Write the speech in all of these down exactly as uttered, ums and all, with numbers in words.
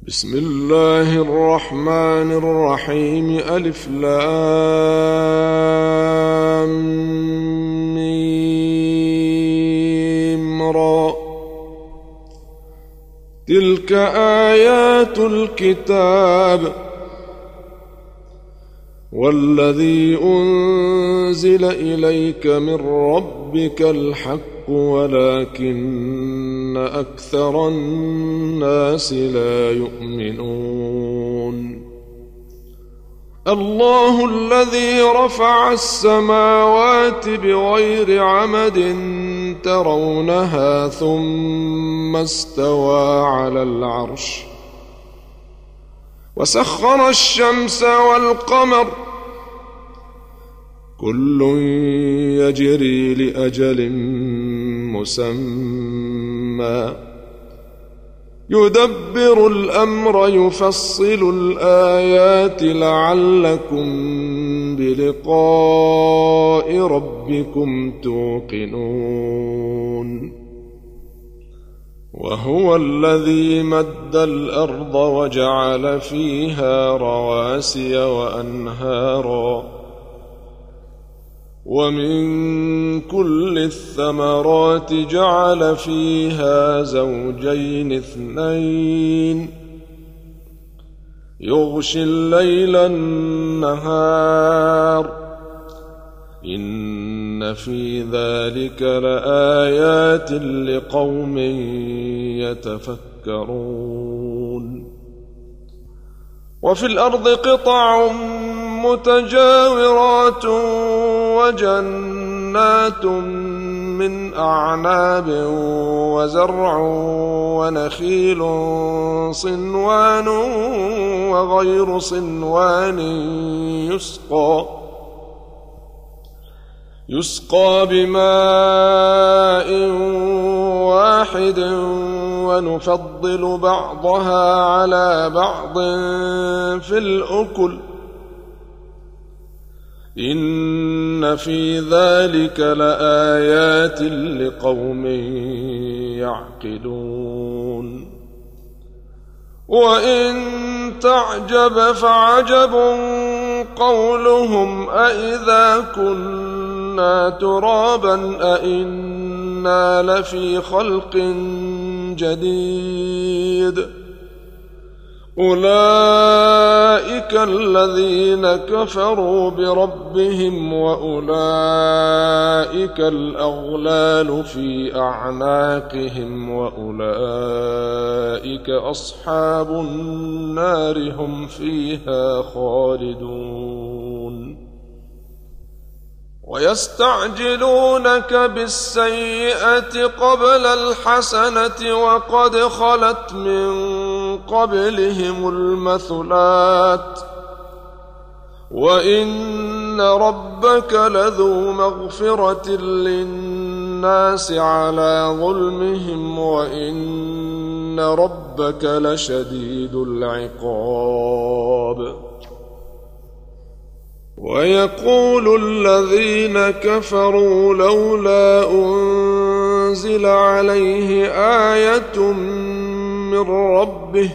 بسم الله الرحمن الرحيم. ألف لام ميم را. تلك آيات الكتاب والذي أنزل إليك من ربك الحق ولكن أكثر الناس لا يؤمنون. الله الذي رفع السماوات بغير عمد ترونها ثم استوى على العرش وسخر الشمس والقمر كل يجري لأجل مسمى يدبر الأمر يفصل الآيات لعلكم بلقاء ربكم توقنون. وهو الذي مد الأرض وجعل فيها رواسي وأنهارا ومن كل الثمرات جعل فيها زوجين اثنين يغشي الليل النهار إن في ذلك لآيات لقوم يتفكرون. وفي الأرض قطع متجاورات وجنات من أعناب وزرع ونخيل صنوان وغير صنوان يسقى يسقى بماء واحد ونفضل بعضها على بعض في الأكل إن في ذلك لآيات لقوم يعقلون. وإن تعجب فعجب قولهم أإذا كنا ترابا أإنا لفي خلق جديد أولئك الذين كفروا بربهم وأولئك الأغلال في أعناقهم وأولئك أصحاب النار هم فيها خالدون. ويستعجلونك بالسيئة قبل الحسنة وقد خلت من قبلهم المثلات وإن ربك لذو مغفرة للناس على ظلمهم وإن ربك لشديد العقاب. ويقول الذين كفروا لولا أنزل عليه آية من ربه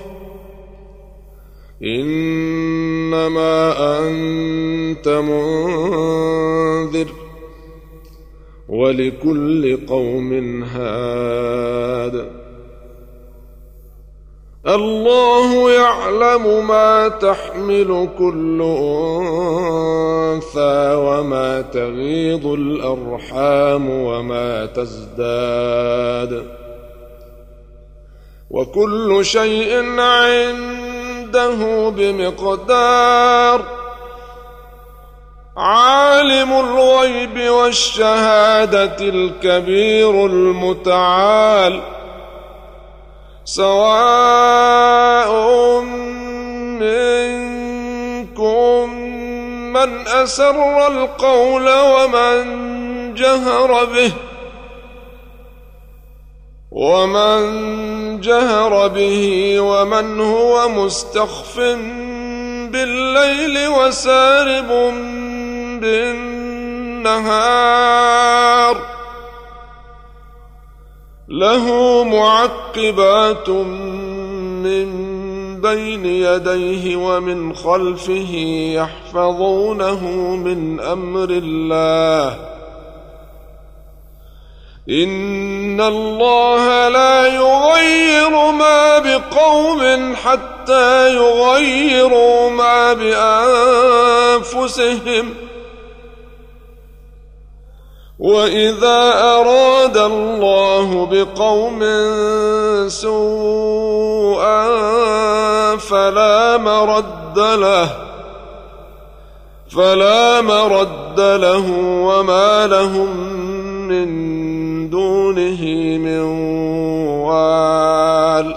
إنما أنت منذر ولكل قوم هاد. الله يعلم ما تحمل كل أنثى وما تغيض الأرحام وما تزداد وكل شيء عنده بمقدار. عالم الغيب والشهادة الكبير المتعال سواء منكم من أسر القول ومن جهر به ومن جهر به ومن هو مستخف بالليل وسارب بالنهار له معقبات من بين يديه ومن خلفه يحفظونه من أمر الله إن الله لا يغير ما بقوم حتى يغيروا ما بأنفسهم وإذا أراد الله بقوم سوءا فلا مرد له فلا مرد له وما لهم من دونه من وال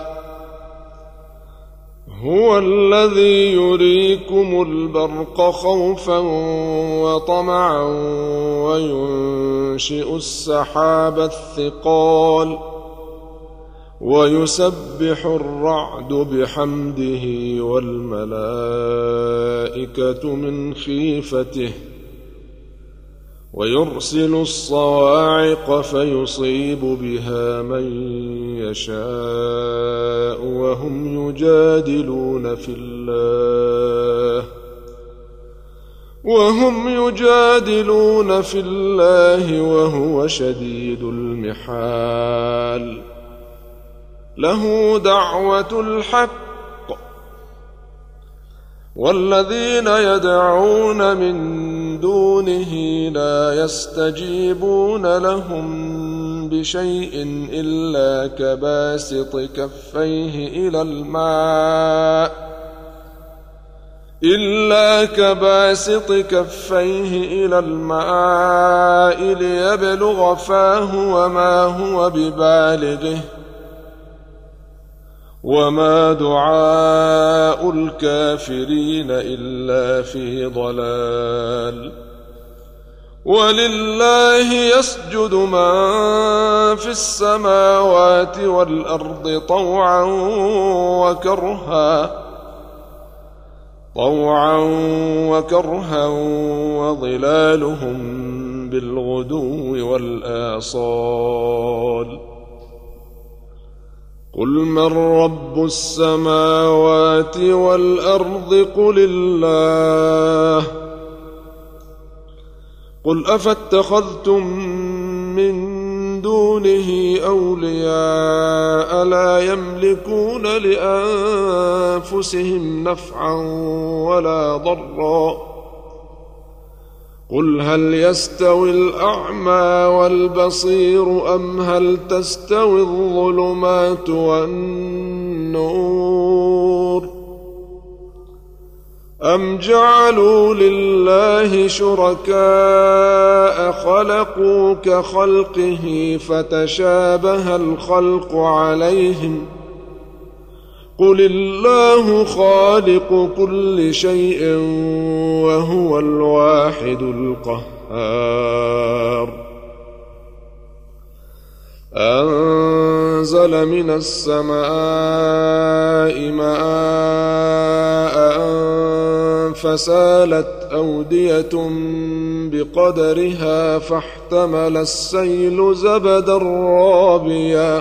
هو الذي يريكم البرق خوفا وطمعا وينشئ السحاب الثقال ويسبح الرعد بحمده والملائكة من خيفته ويرسل الصواعق فيصيب بها من يشاء وهم يجادلون في الله وهم يجادلون في الله وهو شديد المحال له دعوة الحق والذين يدعون من دونه لا يستجيبون لهم بشيء إلا كباسط كفيه إلى الماء إلا كباسط كفيه إلى الماء ليبلغ فاه وما هو ببالغه وما دعاء الكافرين إلا في ضلال ولله يسجد من في السماوات والأرض طوعا وكرها طوعا وكرها وظلالهم بالغدو والآصال قل من رب السماوات والأرض قل الله قل أفاتخذتم من دونه أولياء لا يملكون لأنفسهم نفعا ولا ضرا قل هل يستوي الأعمى والبصير أم هل تستوي الظلمات والنور أم جعلوا لله شركاء خلقوا كخلقه فتشابه الخلق عليهم قل الله خالق كل شيء وهو الواحد القهار أنزل من السماء ماء فسالت أودية بقدرها فاحتمل السيل زبدا رابيا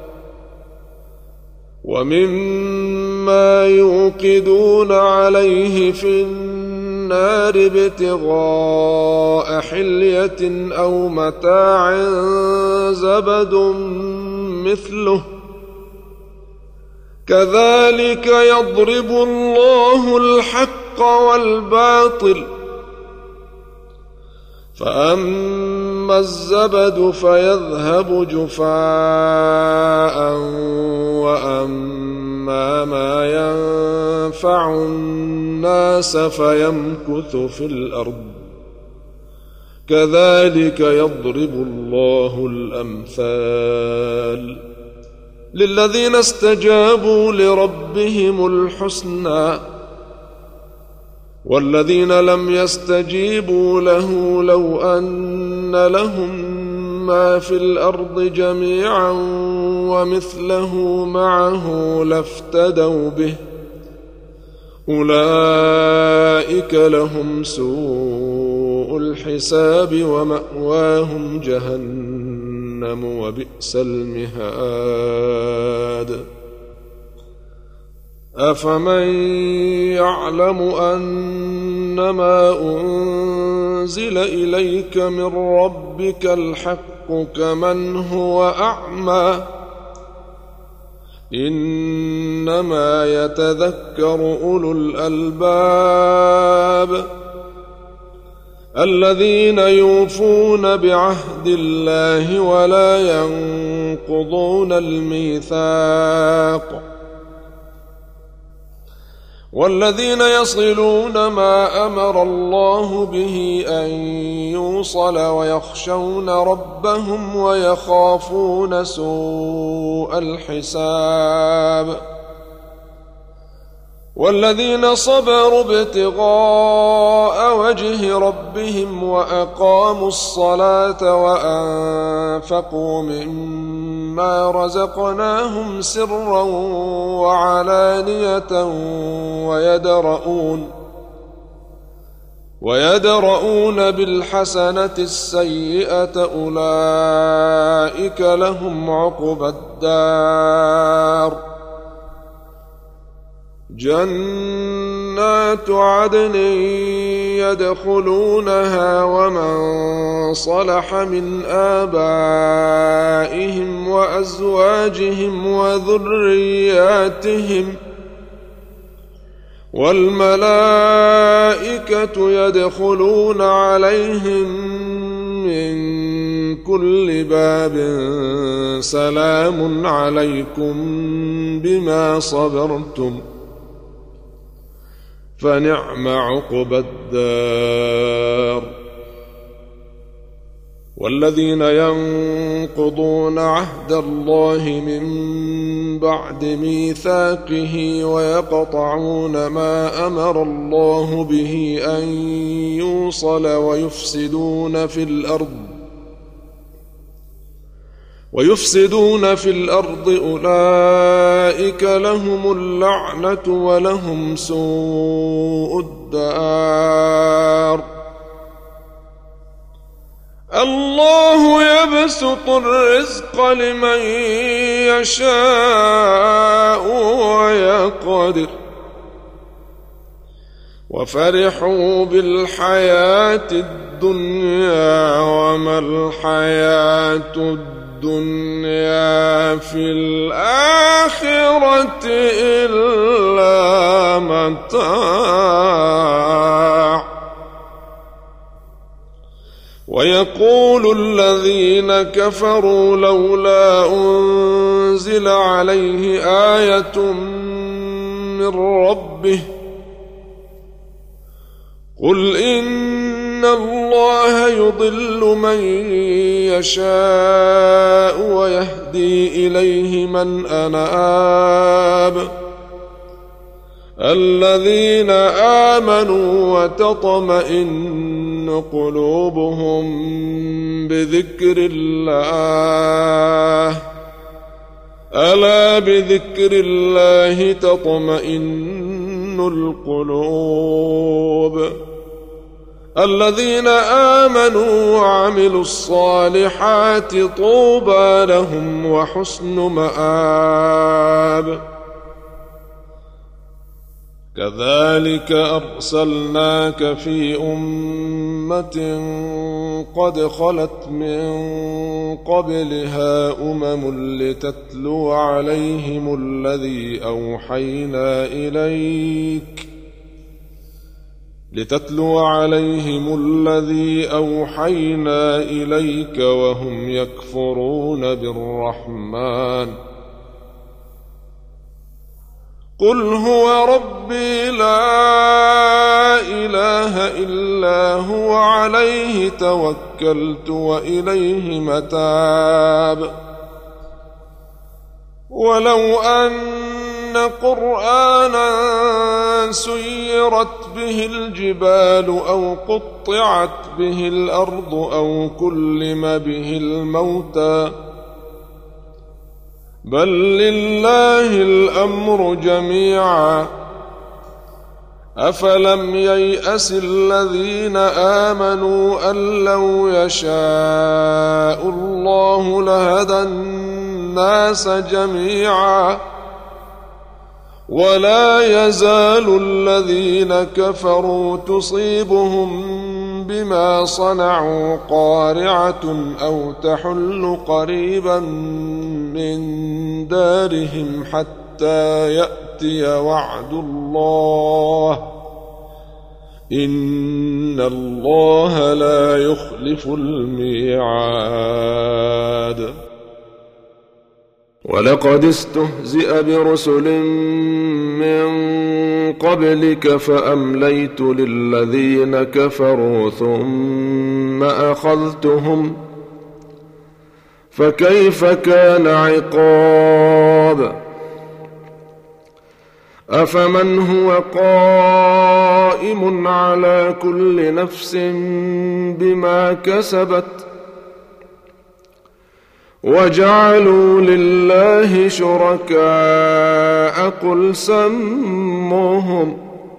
ومما يوقدون عليه في النار ابتغاء حلية أو متاع زبد مثله كذلك يضرب الله الحق والباطل فأما الزبد فيذهب جفاء وأما ما ينفع الناس فيمكث في الأرض كذلك يضرب الله الأمثال للذين استجابوا لربهم الحسنى والذين لم يستجيبوا له لو أن لهم ما في الأرض جميعا ومثله معه لافتدوا به أولئك لهم سوء الحساب ومأواهم جهنم وبئس المهاد أفمن يعلم أنما أنزل إليك من ربك الحق كمن هو أعمى إنما يتذكر أولو الألباب الذين يوفون بعهد الله ولا ينقضون الميثاق والذين يصلون ما أمر الله به أن يوصل ويخشون ربهم ويخافون سوء الحساب والذين صبروا ابتغاء وجه ربهم وأقاموا الصلاة وأنفقوا مما رزقناهم سرا وعلانية ويدرؤون ويدرؤون بالحسنة السيئة أولئك لهم عقبى الدار جنات عدن يدخلونها ومن صلح من آبائهم وأزواجهم وذرياتهم والملائكة يدخلون عليهم من كل باب سلام عليكم بما صبرتم فنعم عقبى الدار والذين ينقضون عهد الله من بعد ميثاقه ويقطعون ما أمر الله به أن يوصل ويفسدون في الأرض ويفسدون في الأرض أولئك لهم اللعنة ولهم سوء الدار الله يبسط الرزق لمن يشاء ويقدر وفرحوا بالحياة الدنيا وما الحياة الدنيا الدنيا في الآخرة إلا متاع ويقول الذين كفروا لولا أنزل عليه آية من ربه قل إن الله يضل من يشاء ويهدي إليه من أناب الذين آمنوا وتطمئن قلوبهم بذكر الله ألا بذكر الله تطمئن القلوب الذين آمنوا وعملوا الصالحات طوبى لهم وحسن مآب كذلك أرسلناك في أمة قد خلت من قبلها أمم لتتلو عليهم الذي أوحينا إليك لتتلو عليهم الذي أوحينا إليك وهم يكفرون بالرحمن قل هو ربي لا إله إلا هو عليه توكلت وإليه متاب ولو أن قرآنا سيرت به الجبال أو قطعت به الأرض أو كلم به الموتى بل لله الأمر جميعا أفلم ييأس الذين آمنوا أن لو يشاء الله لهدى الناس جميعا ولا يزال الذين كفروا تصيبهم بما صنعوا قارعة أو تحل قريبا من دارهم حتى يأتي وعد الله إن الله لا يخلف الميعاد. ولقد استهزئ برسل من قبلك فأمليت للذين كفروا ثم أخذتهم فكيف كان عقاب. أفمن هو قائم على كل نفس بما كسبت وجعلوا لله شركاء قل سموهم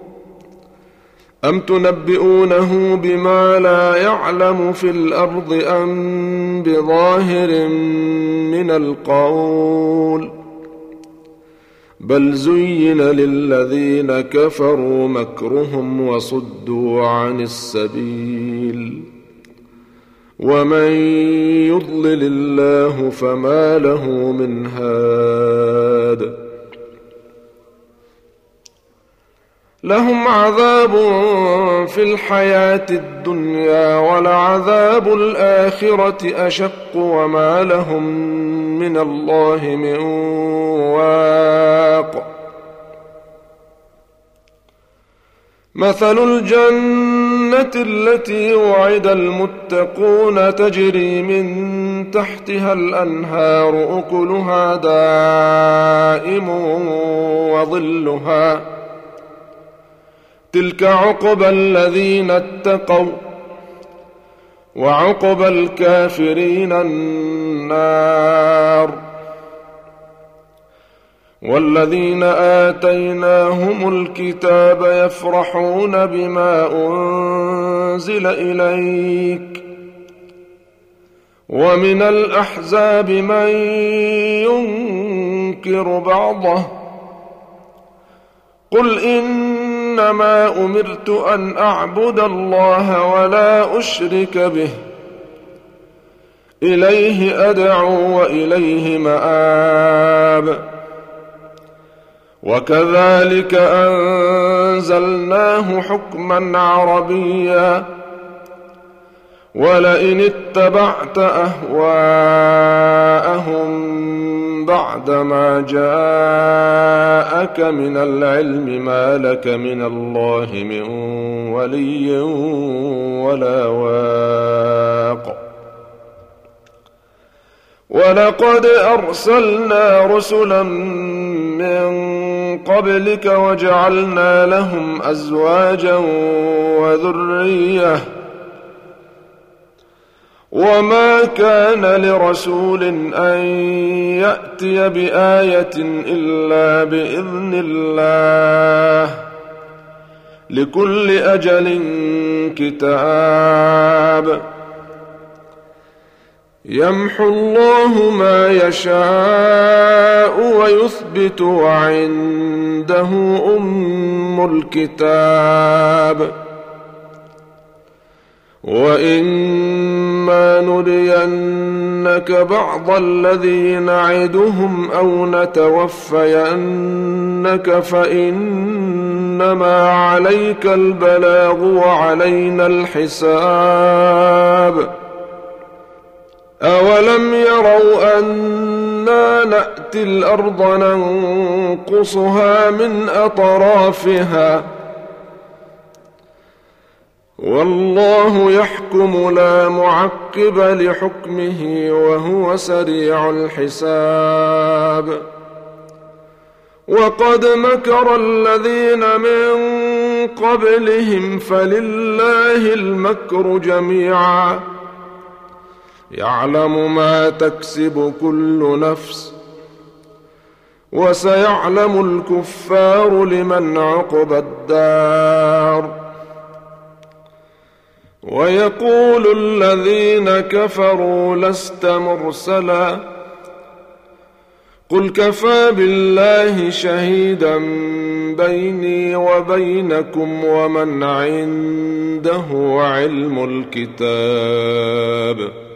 أم تنبئونه بما لا يعلم في الأرض أم بظاهر من القول بل زين للذين كفروا مكرهم وصدوا عن السبيل ومن يضلل الله فما له من هاد. لهم عذاب في الحياة الدنيا ولعذاب الآخرة أشق وما لهم من الله من واق. مثل الجنة التي وعد المتقون تجري من تحتها الأنهار أكلها دائم وظلها تلك عقبى الذين اتقوا وعقبى الكافرين النار. والذين آتيناهم الكتاب يفرحون بما أنزل إليك ومن الأحزاب من ينكر بعضه قل إنما أمرت أن أعبد الله ولا أشرك به إليه أدعو وإليه مآب. وكذلك أنزلناه حكما عربيا ولئن اتبعت أهواءهم بعدما جاءك من العلم ما لك من الله من ولي ولا واق. ولقد أرسلنا رسلا من قبلك وجعلنا لهم أزواجا وذرية وما كان لرسول أن يأتي بآية إلا بإذن الله لكل أجل كتاب. يمحو الله ما يشاء ويثبت وعنده أم الكتاب. وإما نرينك بعض الذي نعدهم أو نتوفينك فإنما عليك البلاغ وعلينا الحساب. أولم يروا أنا نأتي الأرض ننقصها من أطرافها والله يحكم لا معقب لحكمه وهو سريع الحساب. وقد مكر الذين من قبلهم فلله المكر جميعا يعلم ما تكسب كل نفس وسيعلم الكفار لمن عقبى الدار. ويقول الذين كفروا لست مرسلا قل كفى بالله شهيدا بيني وبينكم ومن عنده علم الكتاب